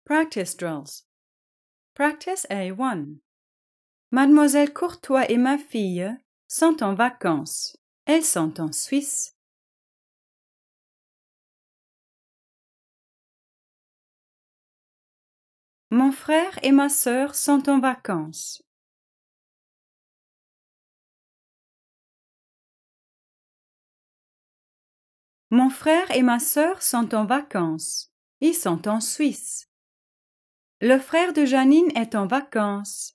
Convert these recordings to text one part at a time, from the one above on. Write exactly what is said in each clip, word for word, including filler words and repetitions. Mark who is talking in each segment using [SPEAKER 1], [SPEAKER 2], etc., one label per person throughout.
[SPEAKER 1] Practice drills. Practice A one. Mademoiselle Courtois et ma fille sont en vacances. Elles sont en Suisse. Mon frère et ma sœur sont en vacances. Mon frère et ma sœur sont en vacances. Ils sont en Suisse. Le frère de Janine est en vacances.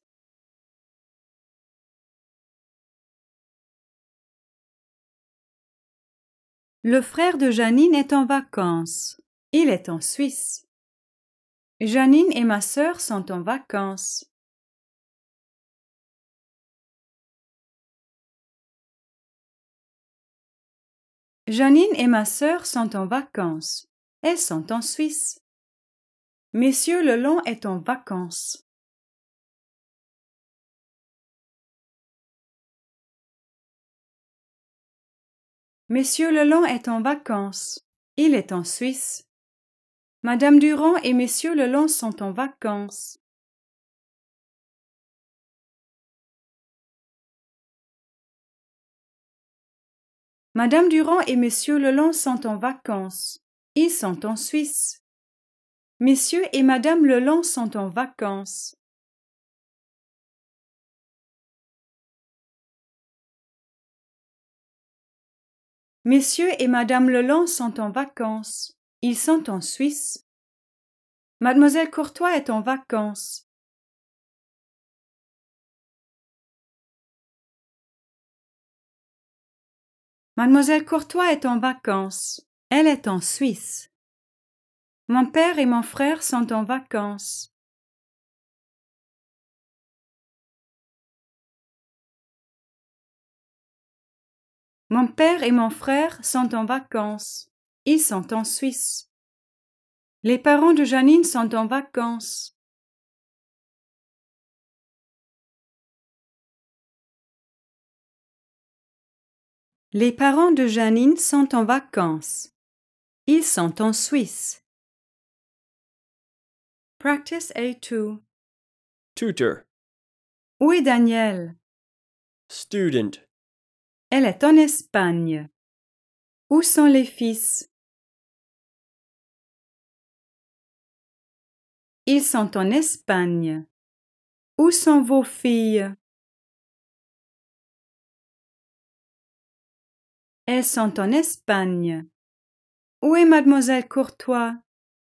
[SPEAKER 1] Le frère de Janine est en vacances. Il est en Suisse. Janine et ma sœur sont en vacances. Janine et ma sœur sont en vacances. Elles sont en Suisse. Monsieur Lelong est en vacances. Monsieur Lelong est en vacances. Il est en Suisse. Madame Durand et Monsieur Lelong sont en vacances. Madame Durand et Monsieur Lelong sont en vacances. Ils sont en Suisse. Monsieur et Madame Lelong sont en vacances. Monsieur et Madame Lelong sont en vacances. Ils sont en Suisse. Mademoiselle Courtois est en vacances. Mademoiselle Courtois est en vacances. Elle est en Suisse. Mon père et mon frère sont en vacances. Mon père et mon frère sont en vacances. Ils sont en Suisse. Les parents de Janine sont en vacances. Les parents de Janine sont en vacances. Ils sont en Suisse. Practice A two.
[SPEAKER 2] Tutor.
[SPEAKER 1] Où est Danielle?
[SPEAKER 2] Student.
[SPEAKER 1] Elle est en Espagne. Où sont les fils? Ils sont en Espagne. Où sont vos filles? Elles sont en Espagne. Où est Mademoiselle Courtois?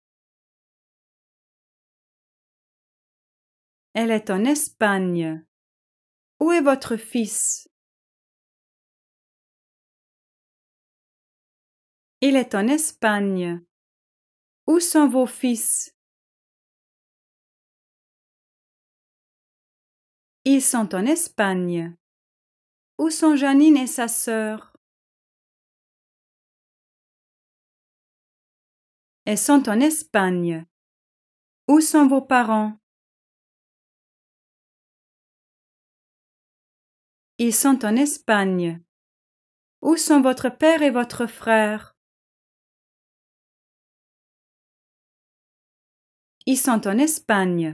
[SPEAKER 1] Elle est en Espagne. Où est votre fils? Il est en Espagne. Où sont vos fils? Ils sont en Espagne. Où sont Janine et sa sœur? Elles sont en Espagne. Où sont vos parents? Ils sont en Espagne. Où sont votre père et votre frère? Ils sont en Espagne.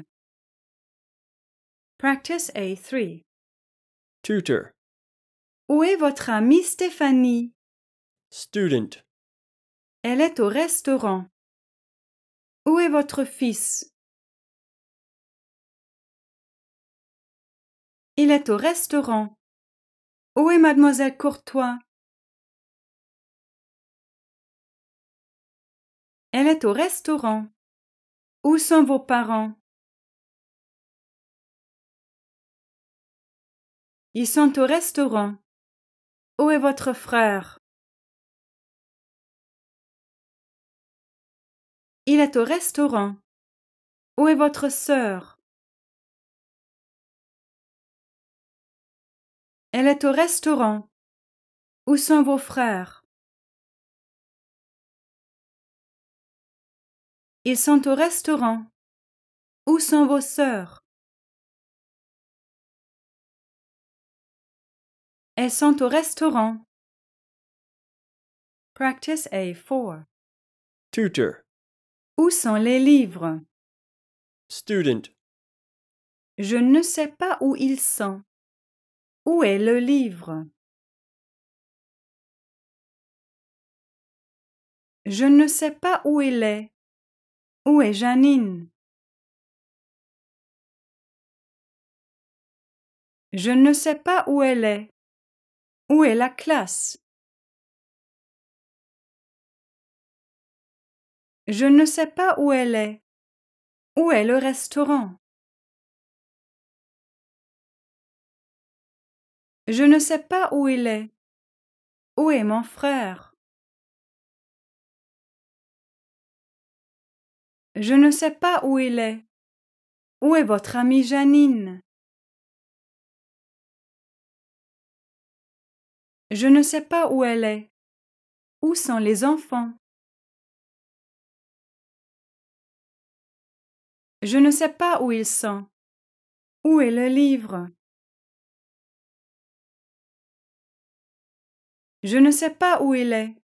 [SPEAKER 1] Practice A three.
[SPEAKER 2] Tutor.
[SPEAKER 1] Où est votre amie Stéphanie?
[SPEAKER 2] Student.
[SPEAKER 1] Elle est au restaurant. Où est votre fils? Il est au restaurant. Où est Mademoiselle Courtois? Elle est au restaurant. Où sont vos parents? Ils sont au restaurant. Où est votre frère? Il est au restaurant. Où est votre sœur? Elle est au restaurant. Où sont vos frères? Ils sont au restaurant. Où sont vos sœurs? Elles sont au restaurant. Practice A four.
[SPEAKER 2] Tutor.
[SPEAKER 1] Où sont les livres?
[SPEAKER 2] student,
[SPEAKER 1] Je ne sais pas où ils sont. Où est le livre? Je ne sais pas où il est. Où est Janine? Je ne sais pas où elle est. Où est la classe? Je ne sais pas où elle est. Où est le restaurant? Je ne sais pas où il est. Où est mon frère? Je ne sais pas où il est. Où est votre amie Janine? Je ne sais pas où elle est. Où sont les enfants? Je ne sais pas où ils sont. Où est le livre? Je ne sais pas où il est.